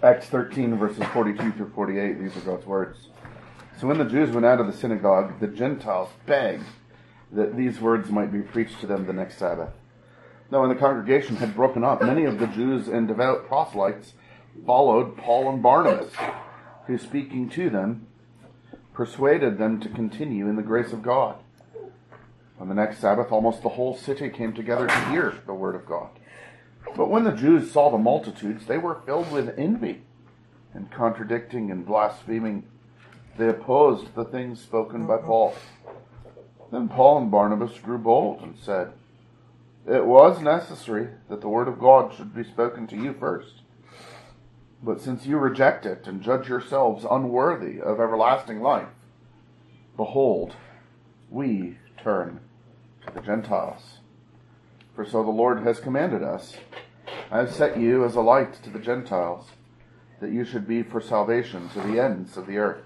Acts 13, verses 42 through 48, these are God's words. So when the Jews went out of the synagogue, the Gentiles begged that these words might be preached to them the next Sabbath. Now when the congregation had broken up, many of the Jews and devout proselytes followed Paul and Barnabas, who, speaking to them, persuaded them to continue in the grace of God. On the next Sabbath, almost the whole city came together to hear the word of God. But when the Jews saw the multitudes, they were filled with envy, and contradicting and blaspheming, they opposed the things spoken by Paul. Then Paul and Barnabas grew bold and said, "It was necessary that the word of God should be spoken to you first. But since you reject it and judge yourselves unworthy of everlasting life, behold, we turn to the Gentiles. For so the Lord has commanded us, I have set you as a light to the Gentiles, that you should be for salvation to the ends of the earth."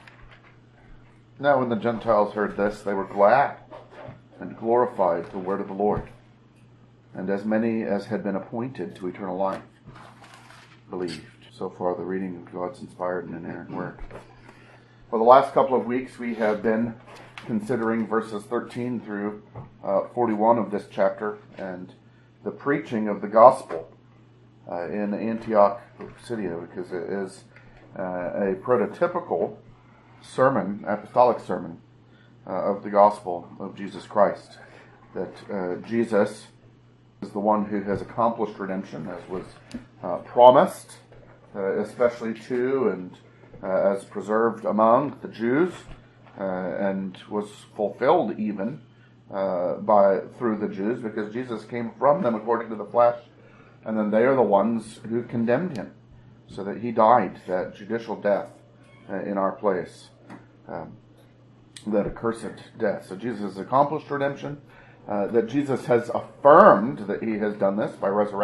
Now when the Gentiles heard this, they were glad and glorified the word of the Lord. And as many as had been appointed to eternal life believed. So far, the reading of God's inspired and inerrant word. For the last couple of weeks, we have been considering verses 13 through 41 of this chapter and the preaching of the gospel in Antioch of Pisidia, because it is a prototypical sermon, apostolic sermon of the gospel of Jesus Christ. That Jesus is the one who has accomplished redemption, as was promised, especially to and as preserved among the Jews, and was fulfilled even through the Jews, because Jesus came from them according to the flesh, and then they are the ones who condemned him, so that he died that judicial death in our place, that accursed death. So Jesus has accomplished redemption, that Jesus has affirmed that he has done this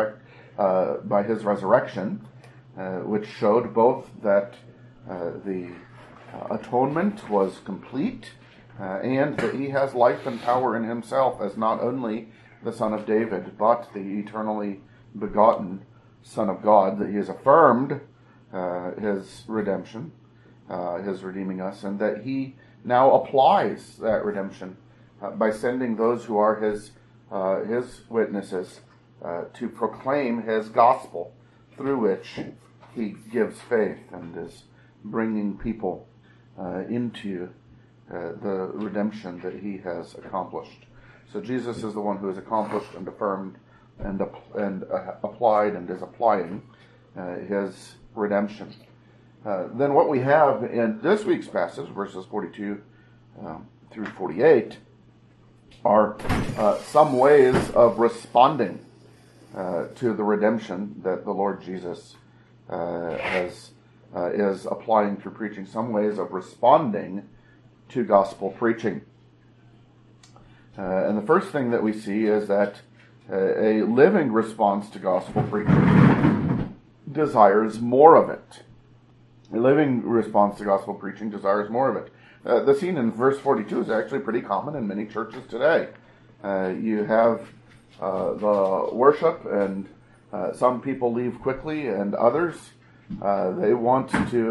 by his resurrection, which showed both that the atonement was complete, and that he has life and power in himself as not only the Son of David, but the eternally begotten Son of God, that he has affirmed his redemption, his redeeming us, and that he now applies that redemption by sending those who are his witnesses to proclaim his gospel, through which he gives faith and is bringing people into the redemption that he has accomplished. So Jesus is the one who has accomplished and affirmed and applied and is applying his redemption. Then what we have in this week's passage, verses 42 through 48, are some ways of responding to the redemption that the Lord Jesus is applying through preaching, some ways of responding to gospel preaching. And the first thing that we see is that a living response to gospel preaching desires more of it. A living response to gospel preaching desires more of it. The scene in verse 42 is actually pretty common in many churches today. You have the worship, and some people leave quickly, and others they want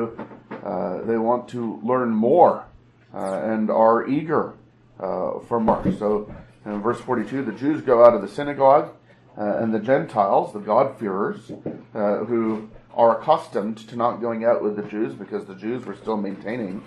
to learn more and are eager for more. So in verse 42, the Jews go out of the synagogue, and the Gentiles, the God-fearers, who are accustomed to not going out with the Jews because the Jews were still maintaining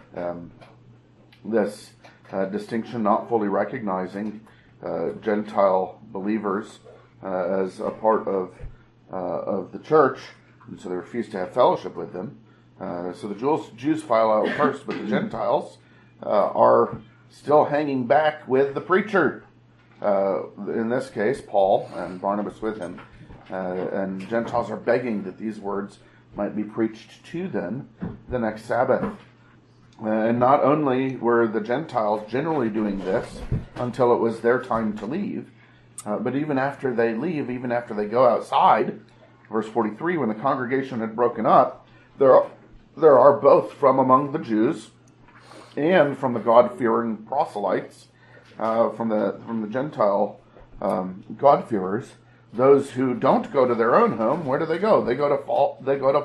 this distinction, not fully recognizing Gentile believers as a part of the church, and so they refused to have fellowship with them. So the Jews file out first, but the Gentiles are still hanging back with the preacher. In this case, Paul and Barnabas with him. And Gentiles are begging that these words might be preached to them the next Sabbath. And not only were the Gentiles generally doing this until it was their time to leave, but even after they leave, even after they go outside, verse 43, when the congregation had broken up, there are both from among the Jews and from the God-fearing proselytes, from the Gentile God-fearers, those who don't go to their own home. Where do they go? They go to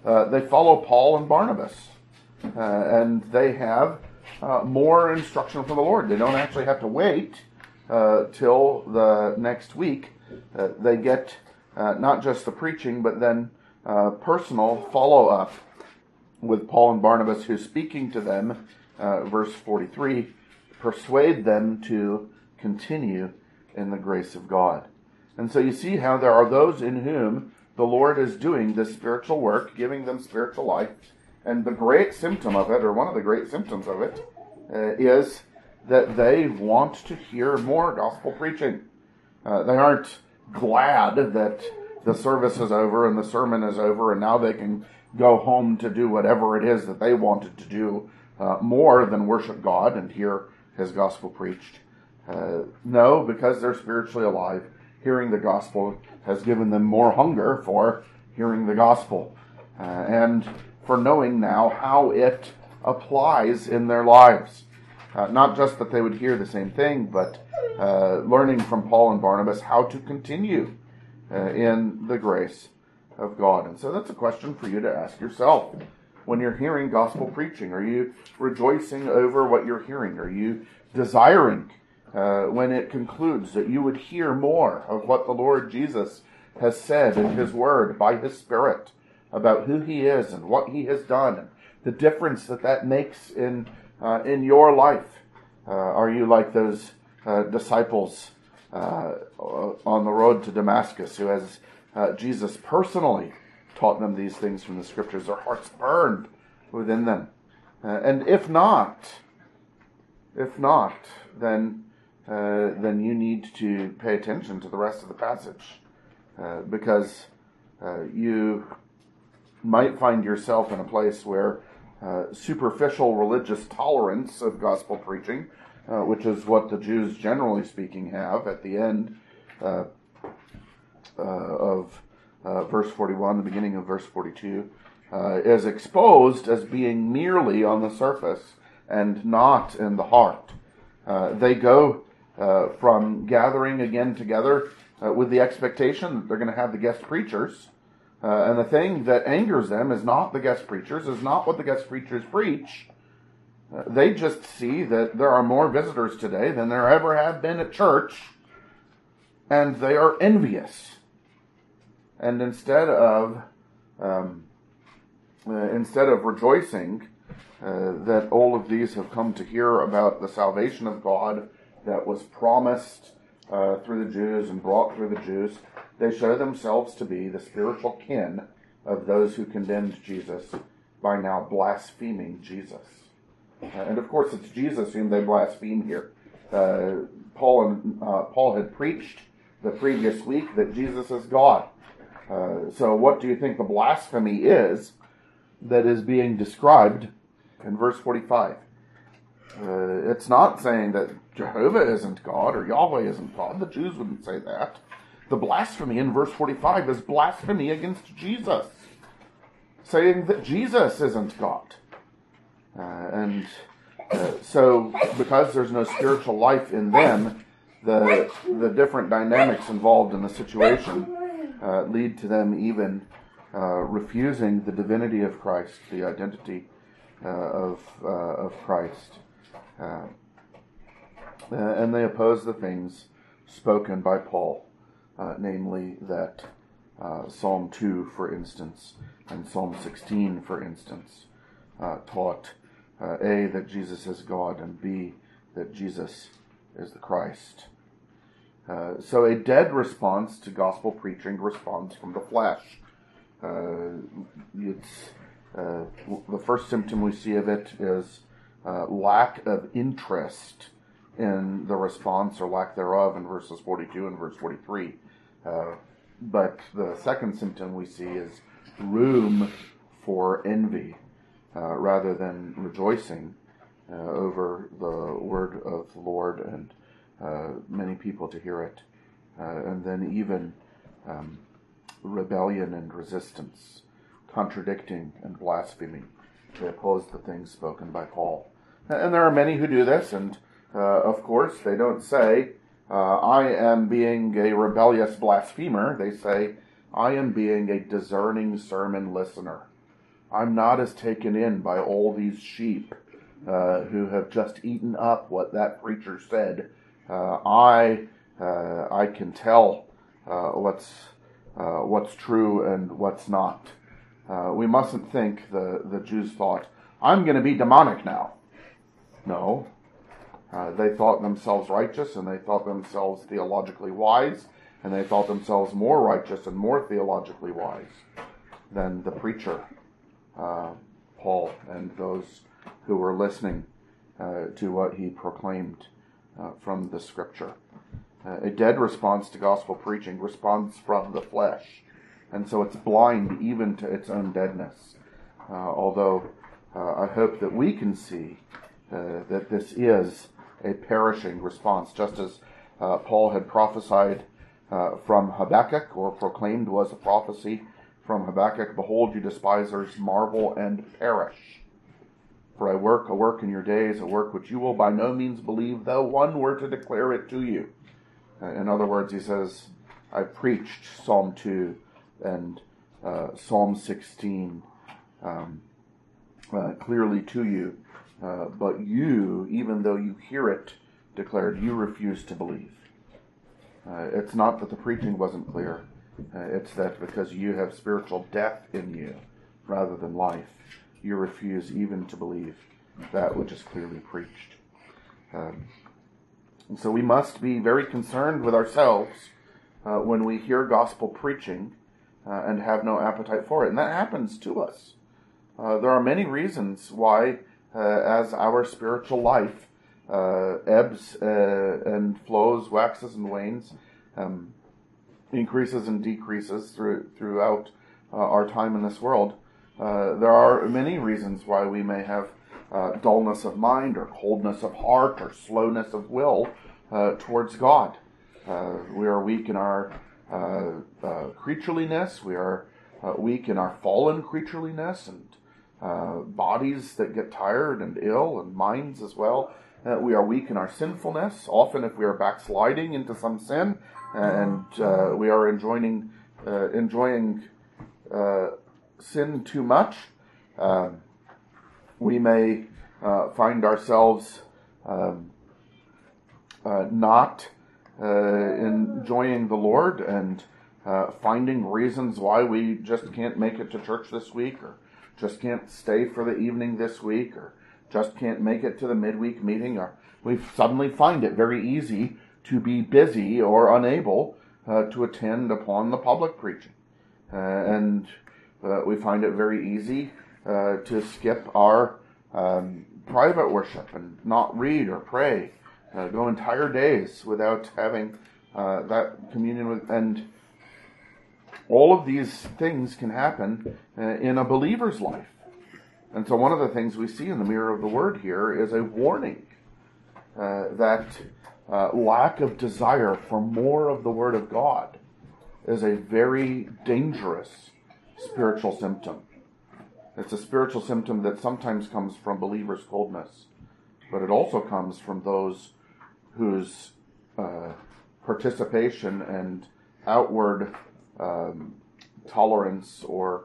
they follow Paul and Barnabas. And they have more instruction from the Lord. They don't actually have to wait till the next week. They get not just the preaching, but then personal follow-up with Paul and Barnabas, who's speaking to them, verse 43, persuade them to continue in the grace of God. And so you see how there are those in whom the Lord is doing this spiritual work, giving them spiritual life. And the great symptom of it, or one of the great symptoms of it, is that they want to hear more gospel preaching. They aren't glad that the service is over and the sermon is over and now they can go home to do whatever it is that they wanted to do more than worship God and hear His gospel preached. No, because they're spiritually alive. Hearing the gospel has given them more hunger for hearing the gospel and for knowing now how it applies in their lives. Not just that they would hear the same thing, but learning from Paul and Barnabas how to continue in the grace of God. And so that's a question for you to ask yourself. When you're hearing gospel preaching, are you rejoicing over what you're hearing? Are you desiring when it concludes that you would hear more of what the Lord Jesus has said in His Word by His Spirit about who He is and what He has done, and the difference that makes in your life? Are you like those disciples on the road to Damascus who has Jesus personally taught them these things from the Scriptures? Their hearts burned within them. And if not, then you need to pay attention to the rest of the passage, because you might find yourself in a place where superficial religious tolerance of gospel preaching, which is what the Jews generally speaking have at the end of verse 41, the beginning of verse 42, is exposed as being merely on the surface and not in the heart. They go from gathering again together with the expectation that they're going to have the guest preachers. And the thing that angers them is not the guest preachers, is not what the guest preachers preach. They just see that there are more visitors today than there ever have been at church, and they are envious. And instead of rejoicing that all of these have come to hear about the salvation of God that was promised through the Jews and brought through the Jews, they show themselves to be the spiritual kin of those who condemned Jesus by now blaspheming Jesus. And of course it's Jesus whom they blaspheme here. Paul had preached the previous week that Jesus is God. So what do you think the blasphemy is that is being described in verse 45? It's not saying that Jehovah isn't God or Yahweh isn't God. The Jews wouldn't say that. The blasphemy in verse 45 is blasphemy against Jesus, saying that Jesus isn't God. So because there's no spiritual life in them, the different dynamics involved in the situation lead to them even refusing the divinity of Christ, the identity of Christ. And they oppose the things spoken by Paul, namely that Psalm 2, for instance, and Psalm 16, for instance, taught A, that Jesus is God, and B, that Jesus is the Christ. So a dead response to gospel preaching responds from the flesh. The first symptom we see of it is lack of interest in the response, or lack thereof, in verses 42 and verse 43. But the second symptom we see is room for envy, rather than rejoicing over the word of the Lord and many people to hear it. And then even rebellion and resistance, contradicting and blaspheming. They oppose the things spoken by Paul. And there are many who do this, and of course they don't say, I am being a rebellious blasphemer. They say, I am being a discerning sermon listener. I'm not as taken in by all these sheep who have just eaten up what that preacher said. I can tell what's true and what's not. We mustn't think the Jews thought, I'm going to be demonic now. No. They thought themselves righteous, and they thought themselves theologically wise, and they thought themselves more righteous and more theologically wise than the preacher, Paul, and those who were listening to what he proclaimed from the Scripture. A dead response to gospel preaching responds from the flesh, and so it's blind even to its own deadness. Although I hope that we can see that this is a perishing response, just as Paul had prophesied from Habakkuk, or proclaimed was a prophecy from Habakkuk, behold, you despisers marvel and perish. For I work a work in your days, a work which you will by no means believe, though one were to declare it to you. In other words, he says, I preached Psalm 2 and Psalm 16 clearly to you, but you, even though you hear it declared, you refuse to believe. It's not that the preaching wasn't clear. It's that because you have spiritual death in you rather than life, you refuse even to believe that which is clearly preached. And so we must be very concerned with ourselves when we hear gospel preaching and have no appetite for it. And that happens to us. There are many reasons why, as our spiritual life ebbs and flows, waxes and wanes, increases and decreases throughout our time in this world, there are many reasons why we may have dullness of mind or coldness of heart or slowness of will towards God. We are weak in our creatureliness. We are weak in our fallen creatureliness, and bodies that get tired and ill, and minds as well. We are weak in our sinfulness. Often if we are backsliding into some sin, and we are enjoying sin too much, we may find ourselves not enjoying the Lord, and finding reasons why we just can't make it to church this week, or just can't stay for the evening this week, or just can't make it to the midweek meeting, or we suddenly find it very easy to be busy or unable to attend upon the public preaching. And we find it very easy to skip our private worship and not read or pray, go entire days without having that communion with. And all of these things can happen in a believer's life. And so one of the things we see in the mirror of the Word here is a warning that lack of desire for more of the Word of God is a very dangerous spiritual symptom. It's a spiritual symptom that sometimes comes from believers' coldness, but it also comes from those whose participation and outward tolerance or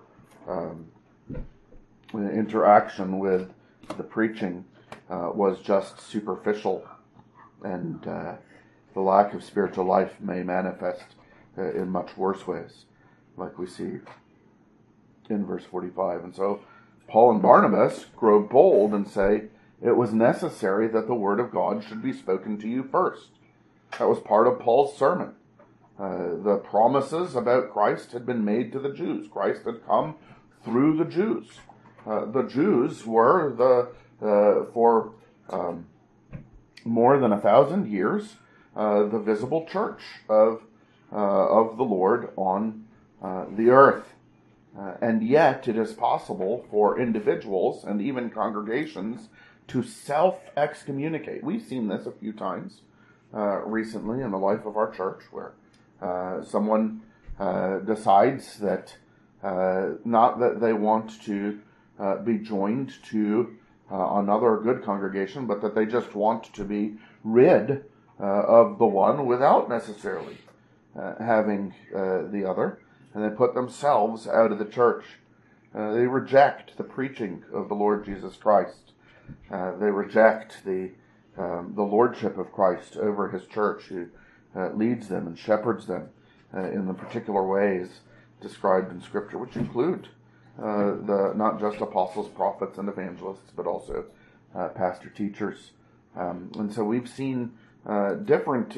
interaction with the preaching was just superficial, and the lack of spiritual life may manifest in much worse ways, like we see in verse 45. And so Paul and Barnabas grow bold and say, it was necessary that the word of God should be spoken to you first. That was part of Paul's sermon. The promises about Christ had been made to the Jews. Christ had come through the Jews. The Jews were for more than 1,000 years the visible church of the Lord on the earth. And yet it is possible for individuals and even congregations to self-excommunicate. We've seen this a few times recently in the life of our church, where someone decides that not that they want to be joined to another good congregation, but that they just want to be rid of the one without necessarily having the other, and they put themselves out of the church. They reject the preaching of the Lord Jesus Christ. They reject the lordship of Christ over his church, who leads them and shepherds them in the particular ways described in Scripture, which include not just apostles, prophets, and evangelists, but also pastor teachers. And so we've seen different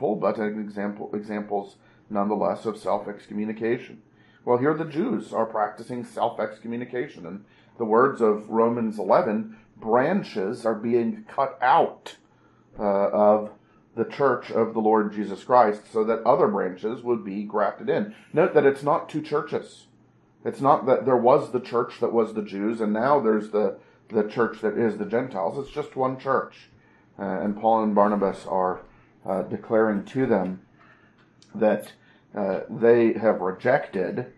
examples nonetheless of self-excommunication. Well, here the Jews are practicing self-excommunication. In the words of Romans 11, branches are being cut out of the church of the Lord Jesus Christ so that other branches would be grafted in. Note that it's not two churches. It's not that there was the church that was the Jews and now there's the church that is the Gentiles. It's just one church. And Paul and Barnabas are declaring to them that they have rejected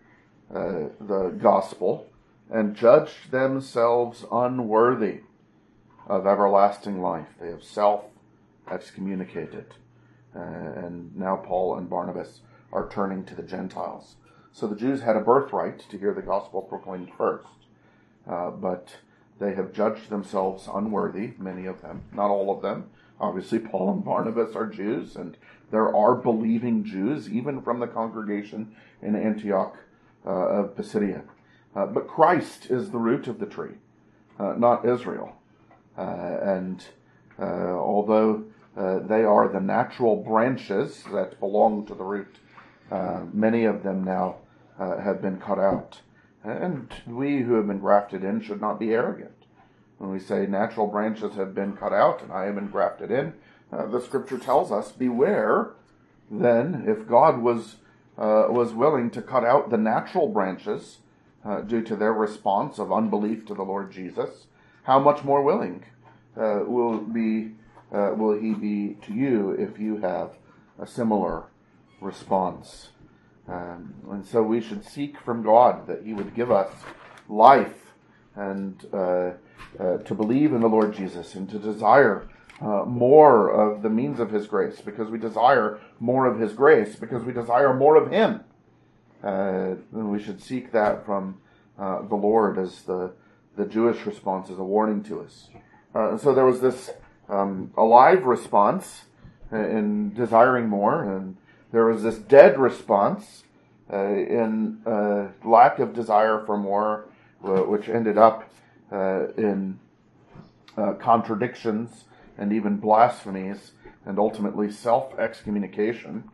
the gospel and judged themselves unworthy of everlasting life. They have self-excommunicated. And now Paul and Barnabas are turning to the Gentiles. So the Jews had a birthright to hear the gospel proclaimed first. But they have judged themselves unworthy, many of them, not all of them. Obviously, Paul and Barnabas are Jews, and there are believing Jews, even from the congregation in Antioch of Pisidia. But Christ is the root of the tree, not Israel. And although they are the natural branches that belong to the root, many of them now have been cut out. And we who have been grafted in should not be arrogant. When we say natural branches have been cut out and I have been grafted in, the Scripture tells us, beware then, if God was willing to cut out the natural branches due to their response of unbelief to the Lord Jesus, how much more willing will he be to you if you have a similar response? And so we should seek from God that he would give us life and to believe in the Lord Jesus and to desire more of the means of his grace, because we desire more of his grace, because we desire more of him. And we should seek that from the Lord, as the Jewish response is a warning to us. So there was this alive response in desiring more, and there was this dead response in lack of desire for more, which ended up in contradictions and even blasphemies and ultimately self-excommunication.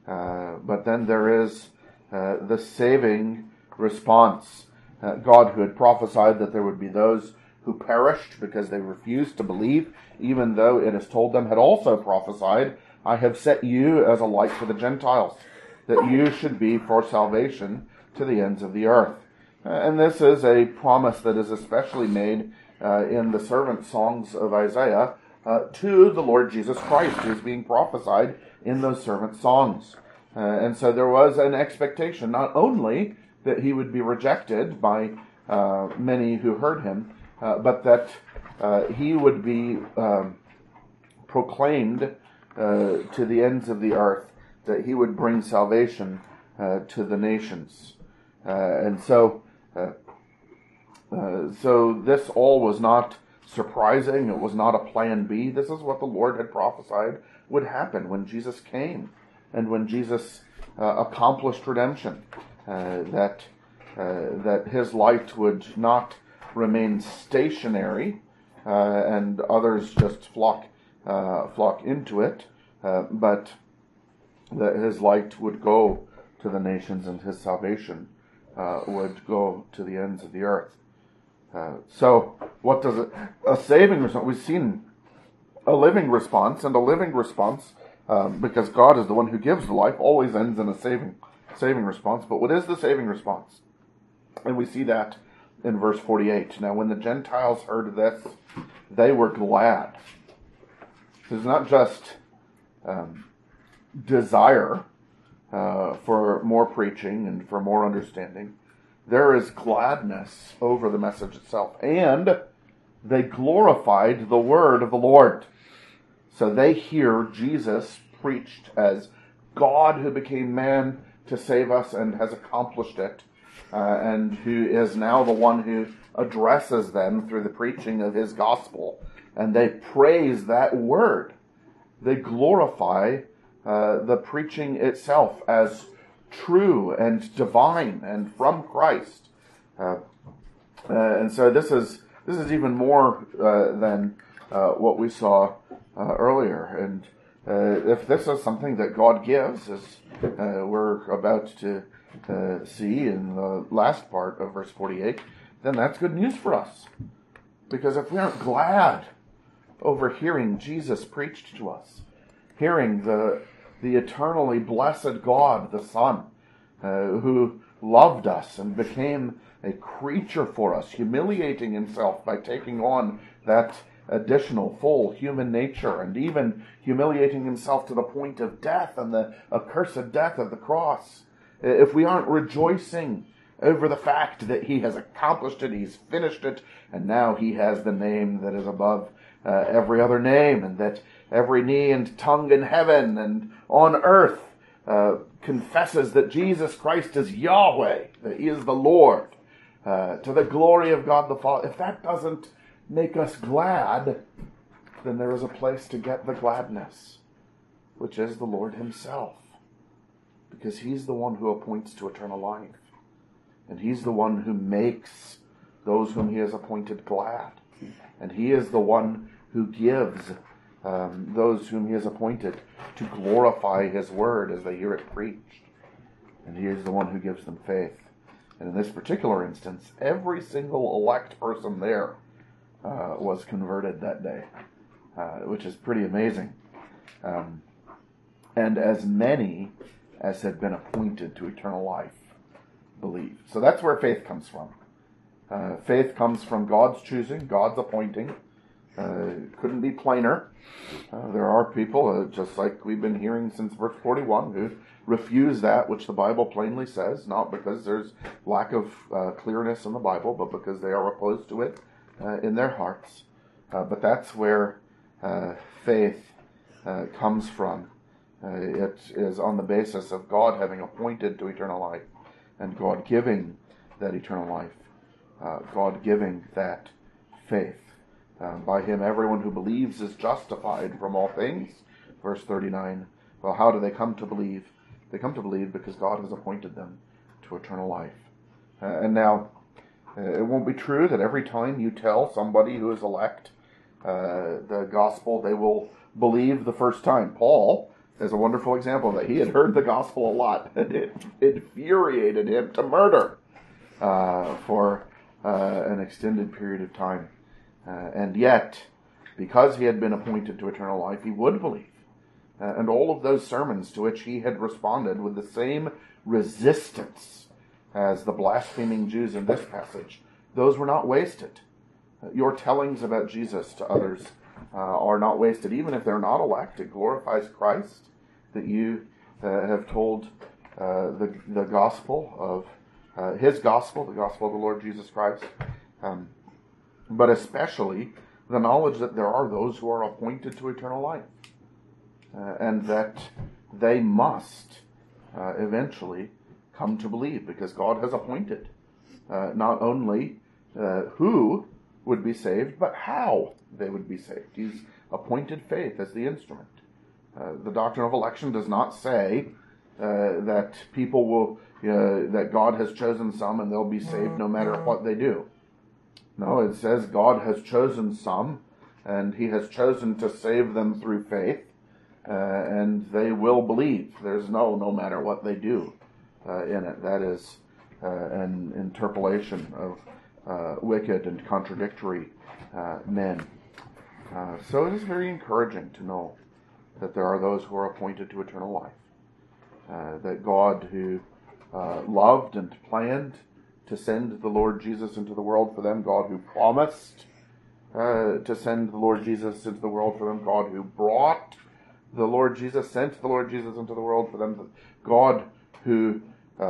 But then there is the saving response. God, who had prophesied that there would be those who perished because they refused to believe, even though it is told them, had also prophesied, I have set you as a light to the Gentiles, that you should be for salvation to the ends of the earth. And this is a promise that is especially made in the servant songs of Isaiah to the Lord Jesus Christ, who is being prophesied in those servant songs. And so there was an expectation not only that he would be rejected by many who heard him, but that he would be proclaimed to the ends of the earth, that he would bring salvation to the nations. And so this all was not surprising. It was not a plan B. This is what the Lord had prophesied would happen when Jesus came and when Jesus accomplished redemption, that his light would not remain stationary and others just flock into it, but that his light would go to the nations and his salvation would go to the ends of the earth. So what does it? A saving response. We've seen a living response, and a living response, because God is the one who gives the life, always ends in a saving response. But what is the saving response? And we see that in verse 48. Now, when the Gentiles heard this, they were glad. It's not just desire for more preaching and for more understanding. There is gladness over the message itself. And they glorified the word of the Lord. So they hear Jesus preached as God who became man to save us and has accomplished it. and who is now the one who addresses them through the preaching of his gospel. And they praise that word. They glorify the preaching itself as true and divine and from Christ. And so this is even more than what we saw earlier. And if this is something that God gives, as we're about to see in the last part of verse 48, then that's good news for us. Because if we aren't glad over hearing Jesus preached to us, hearing the eternally blessed God, the Son, who loved us and became a creature for us, humiliating himself by taking on that additional full human nature, and even humiliating himself to the point of death and the accursed death of the cross. If we aren't rejoicing over the fact that he has accomplished it, he's finished it, and now he has the name that is above every other name, and that every knee and tongue in heaven and on earth confesses that Jesus Christ is Yahweh, that he is the Lord, to the glory of God the Father. If that doesn't make us glad, then there is a place to get the gladness, which is the Lord himself, because he's the one who appoints to eternal life, and he's the one who makes those whom he has appointed glad, and he is the one who gives those whom he has appointed to glorify his word as they hear it preached, and he is the one who gives them faith. And in this particular instance, every single elect person there was converted that day, which is pretty amazing. And as many as had been appointed to eternal life believed. So that's where faith comes from. Faith comes from God's choosing, God's appointing. Couldn't be plainer. There are people, just like we've been hearing since verse 41, who refuse that which the Bible plainly says, not because there's lack of clearness in the Bible, but because they are opposed to it in their hearts. But that's where faith comes from. It is on the basis of God having appointed to eternal life, and God giving that eternal life, God giving that faith. By him everyone who believes is justified from all things. Verse 39, well, how do they come to believe? They come to believe because God has appointed them to eternal life. And now, it won't be true that every time you tell somebody who is elect the gospel, they will believe the first time. Paul is a wonderful example of that. He had heard the gospel a lot, and it infuriated him to murder for an extended period of time. And yet, because he had been appointed to eternal life, he would believe. And all of those sermons to which he had responded with the same resistance as the blaspheming Jews in this passage, those were not wasted. Your tellings about Jesus to others are not wasted. Even if they're not elect, it glorifies Christ that you have told the gospel of his gospel, the gospel of the Lord Jesus Christ. But especially the knowledge that there are those who are appointed to eternal life, and that they must eventually come to believe, because God has appointed not only who would be saved, but how they would be saved. He's appointed faith as the instrument. The doctrine of election does not say that people will, that God has chosen some and they'll be saved no matter what they do. No, it says God has chosen some, and he has chosen to save them through faith, and they will believe. There's no matter what they do in it. That is an interpolation of wicked and contradictory men. So it is very encouraging to know that there are those who are appointed to eternal life. That God, who loved and planned to send the Lord Jesus into the world for them, God who promised to send the Lord Jesus into the world for them, God who brought the Lord Jesus, sent the Lord Jesus into the world for them, God who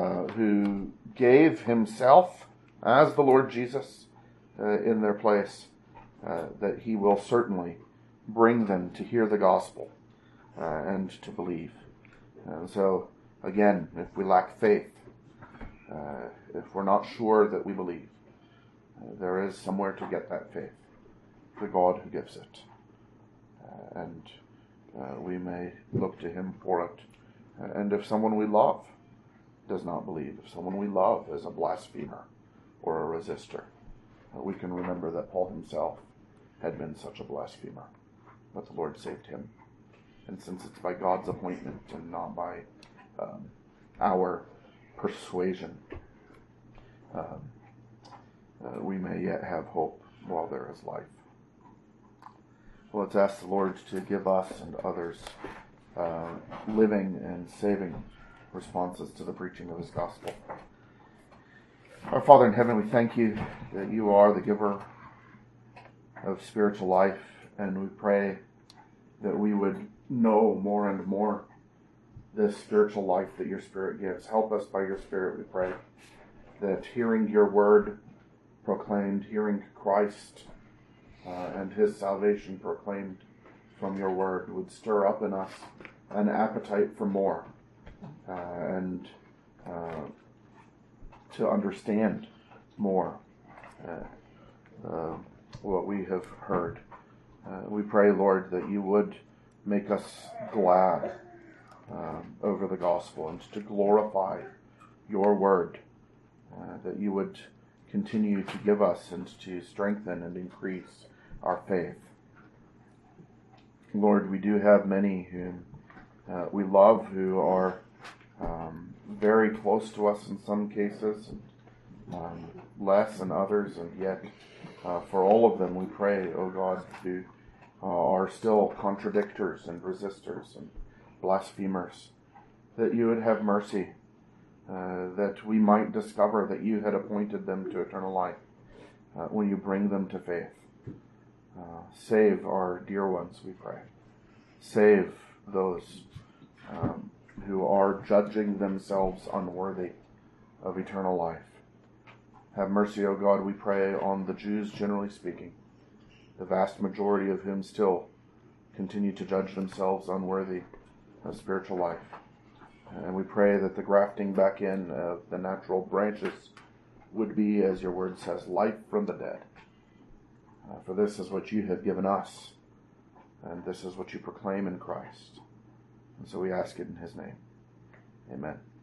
gave himself as the Lord Jesus in their place, that he will certainly bring them to hear the gospel and to believe. So, again, if we lack faith, if we're not sure that we believe, there is somewhere to get that faith, the God who gives it. And we may look to him for it. And if someone we love does not believe, if someone we love is a blasphemer or a resistor, we can remember that Paul himself had been such a blasphemer, but the Lord saved him. And since it's by God's appointment and not by our persuasion, we may yet have hope while there is life. Well, let's ask the Lord to give us and others living and saving responses to the preaching of his gospel. Our Father in heaven, we thank you that you are the giver of spiritual life, and we pray that we would know more and more this spiritual life that your Spirit gives. Help us by your Spirit, we pray, that hearing your word proclaimed, hearing Christ and his salvation proclaimed from your word would stir up in us an appetite for more and to understand more what we have heard. We pray, Lord, that you would make us glad over the gospel and to glorify your word, that you would continue to give us and to strengthen and increase our faith. Lord, we do have many whom we love who are very close to us in some cases, and less in others, and yet for all of them we pray, O God, who are still contradictors and resistors and blasphemers, that you would have mercy, that we might discover that you had appointed them to eternal life when you bring them to faith. Save our dear ones, we pray. Save those who are judging themselves unworthy of eternal life. Have mercy, O God, we pray, on the Jews generally speaking, the vast majority of whom still continue to judge themselves unworthy of spiritual life. And we pray that the grafting back in of the natural branches would be, as your word says, life from the dead. For this is what you have given us, and this is what you proclaim in Christ. And so we ask it in his name. Amen.